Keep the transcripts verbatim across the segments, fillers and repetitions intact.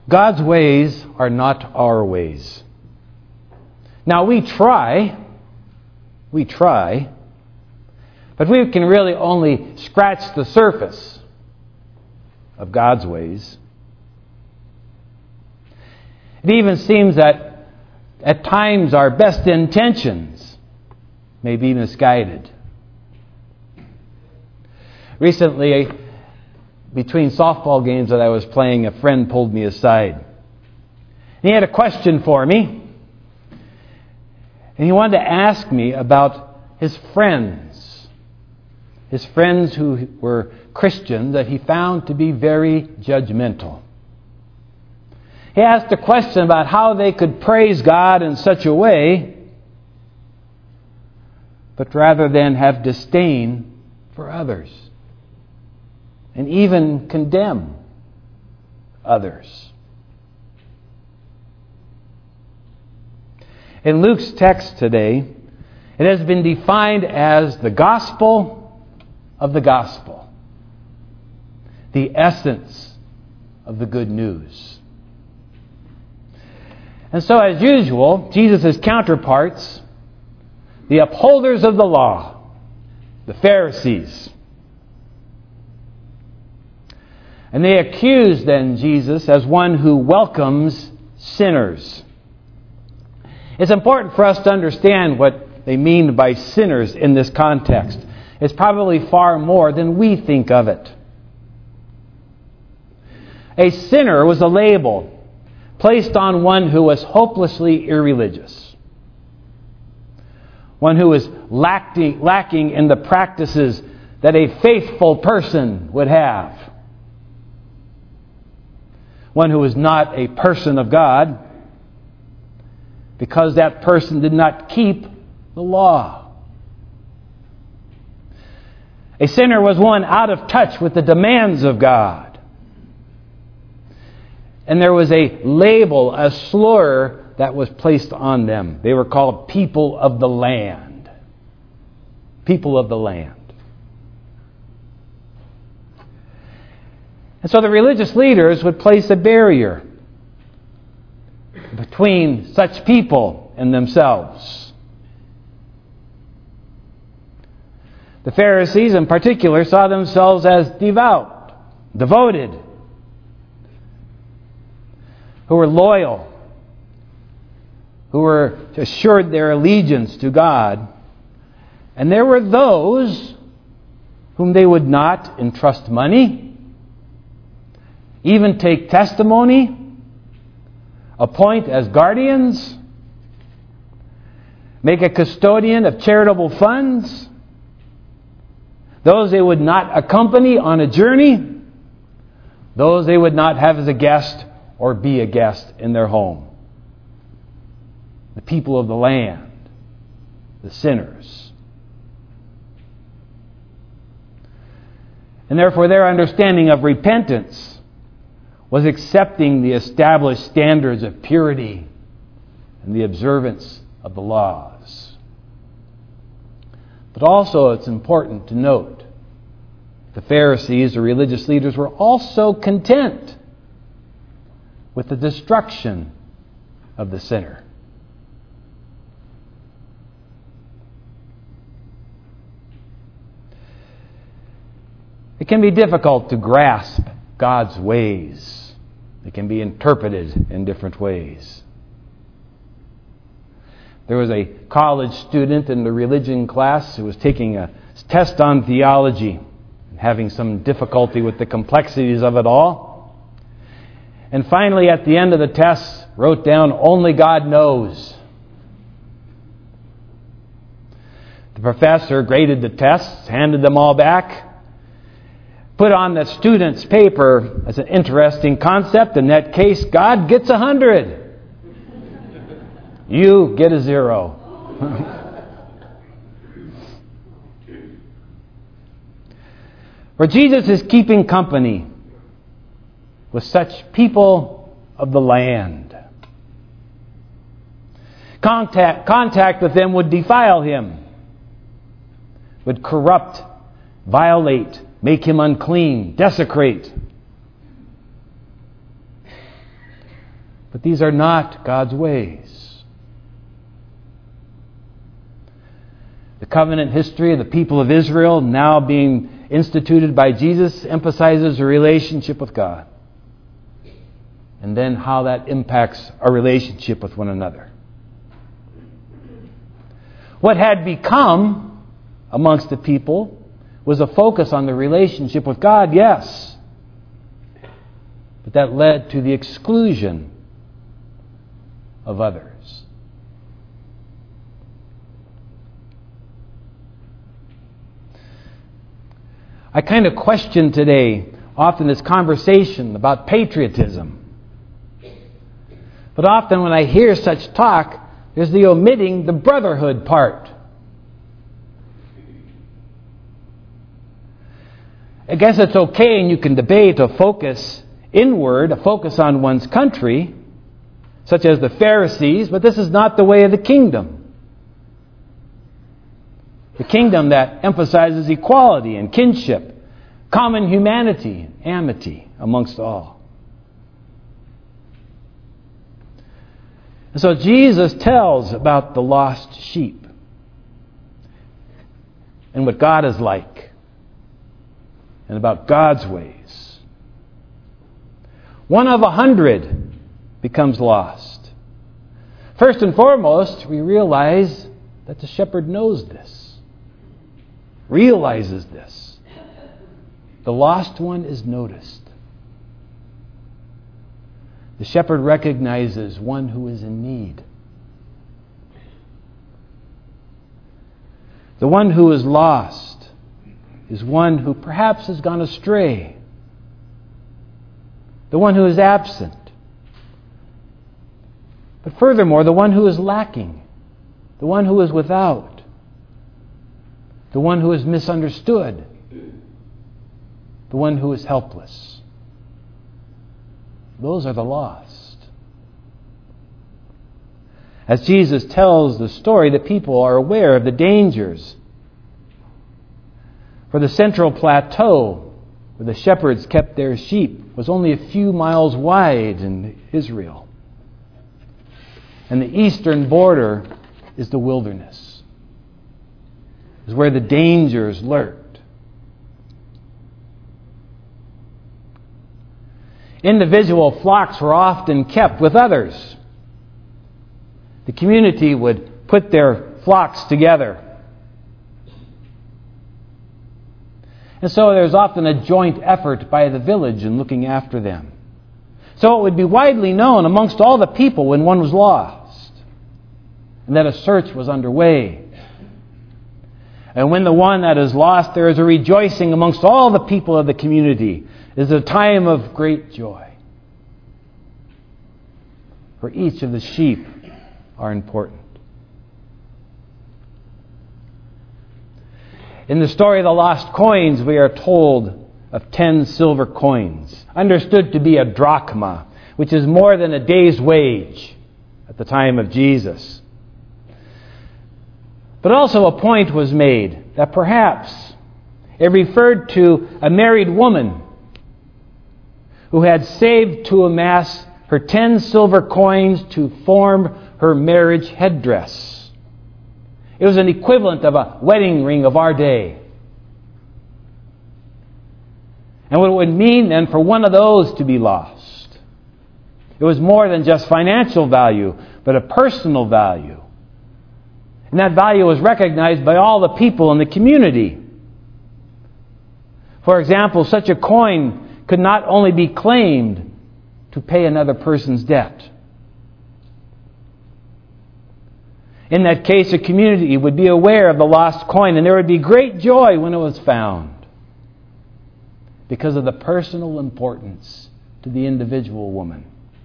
God's ways are not our ways. Now we try, we try, but we can really only scratch the surface of God's ways. It even seems that at times our best intentions may be misguided. Recently, between softball games that I was playing, a friend pulled me aside. He had a question for me. And he wanted to ask me about his friends. His friends who were Christians that he found to be very judgmental. He asked a question about how they could praise God in such a way, but rather than have disdain for others. And even condemn others. In Luke's text today, it has been defined as the gospel of the gospel. The essence of the good news. And so, as usual, Jesus' counterparts, the upholders of the law, the Pharisees, and they accuse then Jesus as one who welcomes sinners. It's important for us to understand what they mean by sinners in this context. It's probably far more than we think of it. A sinner was a label placed on one who was hopelessly irreligious. One who was lacking, lacking in the practices that a faithful person would have. One who was not a person of God, because that person did not keep the law. A sinner was one out of touch with the demands of God. And there was a label, a slur that was placed on them. They were called people of the land. People of the land. And so the religious leaders would place a barrier between such people and themselves. The Pharisees in particular saw themselves as devout, devoted, who were loyal, who were assured their allegiance to God. And there were those whom they would not entrust money, even take testimony, appoint as guardians, make a custodian of charitable funds, those they would not accompany on a journey, those they would not have as a guest or be a guest in their home. The people of the land, the sinners. And therefore their understanding of repentance was accepting the established standards of purity and the observance of the laws. But also it's important to note the Pharisees, the religious leaders, were also content with the destruction of the sinner. It can be difficult to grasp God's ways. It can be interpreted in different ways. There was a college student in the religion class who was taking a test on theology, having some difficulty with the complexities of it all. And finally, at the end of the test, wrote down, "Only God knows." The professor graded the tests, handed them all back, put on the student's paper as an interesting concept. In that case, God gets a hundred. You get a zero. For Jesus is keeping company with such people of the land. Contact, contact with them would defile him, would corrupt, violate, make him unclean, desecrate. But these are not God's ways. The covenant history of the people of Israel, now being instituted by Jesus, emphasizes a relationship with God. And then how that impacts our relationship with one another. What had become amongst the people was a focus on the relationship with God, yes. But that led to the exclusion of others. I kind of question today often this conversation about patriotism. But often when I hear such talk, there's the omitting the brotherhood part. I guess it's okay, and you can debate a focus inward, a focus on one's country, such as the Pharisees, but this is not the way of the kingdom. The kingdom that emphasizes equality and kinship, common humanity, amity amongst all. And so Jesus tells about the lost sheep and what God is like and about God's ways. One of a hundred becomes lost. First and foremost, we realize that the shepherd knows this, realizes this. The lost one is noticed. The shepherd recognizes one who is in need. The one who is lost is one who perhaps has gone astray. The one who is absent. But furthermore, the one who is lacking. The one who is without. The one who is misunderstood. The one who is helpless. Those are the lost. As Jesus tells the story, the people are aware of the dangers. For the central plateau where the shepherds kept their sheep was only a few miles wide in Israel. And the eastern border is the wilderness. Is where the dangers lurked. Individual flocks were often kept with others. The community would put their flocks together. And so there's often a joint effort by the village in looking after them. So it would be widely known amongst all the people when one was lost, and that a search was underway. And when the one that is lost, there is a rejoicing amongst all the people of the community. It is a time of great joy. For each of the sheep are important. In the story of the lost coins, we are told of ten silver coins, understood to be a drachma, which is more than a day's wage at the time of Jesus. But also a point was made that perhaps it referred to a married woman who had saved to amass her ten silver coins to form her marriage headdress. It was an equivalent of a wedding ring of our day. And what it would mean then for one of those to be lost, it was more than just financial value, but a personal value. And that value was recognized by all the people in the community. For example, such a coin could not only be claimed to pay another person's debt. In that case, a community would be aware of the lost coin, and there would be great joy when it was found because of the personal importance to the individual woman.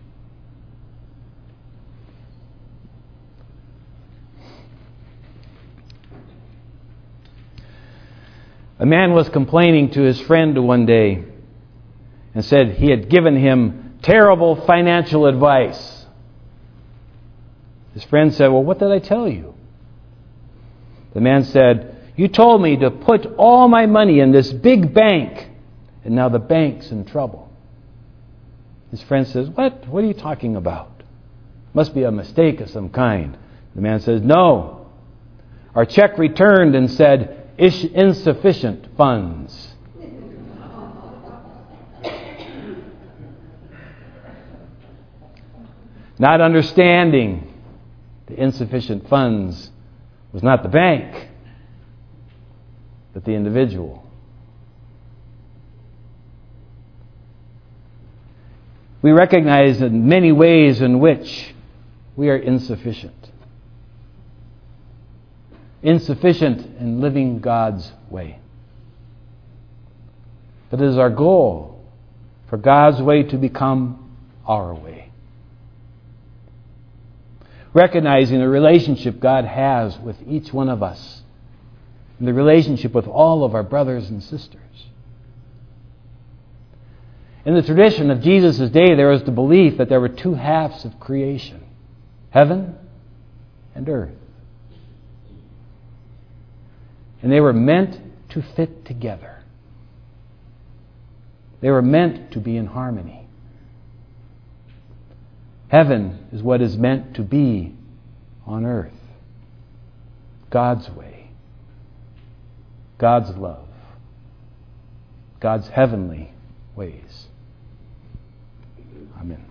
A man was complaining to his friend one day and said he had given him terrible financial advice. His friend said, "Well, what did I tell you?" The man said, "You told me to put all my money in this big bank, and now the bank's in trouble." His friend says, "What? What are you talking about?" Must be a mistake of some kind. The man says, no. Our check returned and said, insufficient funds. Not understanding the insufficient funds was not the bank, but the individual. We recognize in many ways in which we are insufficient. Insufficient in living God's way. But it is our goal for God's way to become our way. Recognizing the relationship God has with each one of us, and the relationship with all of our brothers and sisters. In the tradition of Jesus' day, there was the belief that there were two halves of creation, heaven and earth. And they were meant to fit together. They were meant to be in harmony. Heaven is what is meant to be on earth. God's way. God's love. God's heavenly ways. Amen.